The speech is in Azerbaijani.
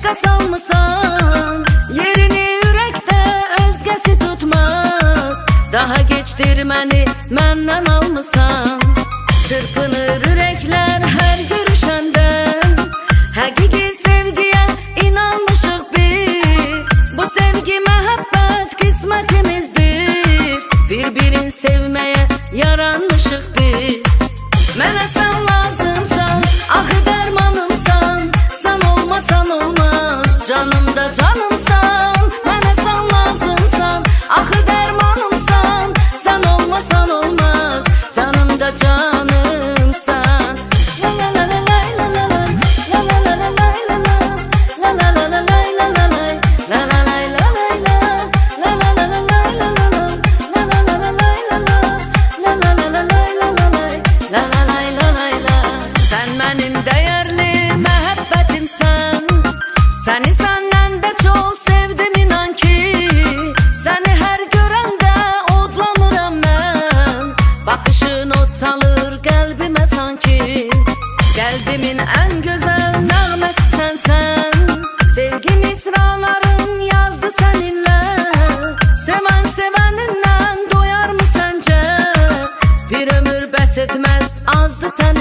eşqa salmısan, yerini ürəkdə özgəsi tutmaz. Daha geçdir məni, məndən almısan. Çırpınır ürəklər hər görüşəndən, həqiqi sevgiyə inanmışıq biz. Bu sevgi məhəbbət qismətimizdir, bir-birin sevməyə yaranmışıq biz. Mənə sən lazımsan, axı dərmanımsan, sən olmasan olmaz, canımda canımsan. Mənə sən lazımsan, axı dərmanımsan, sən olmasan olmaz, canımda canımsan. Səni səndən də çox sevdim inan ki, səni hər görəndə odlanıram mən. Baxışın od salır qəlbimə sanki, qəlbimin ən gözəl nəğməsi sənsən. Sevgi misraların yazdı səninlə, sevən sevənindən doyar mı səncə? Bir ömür bəs etməz azdı sən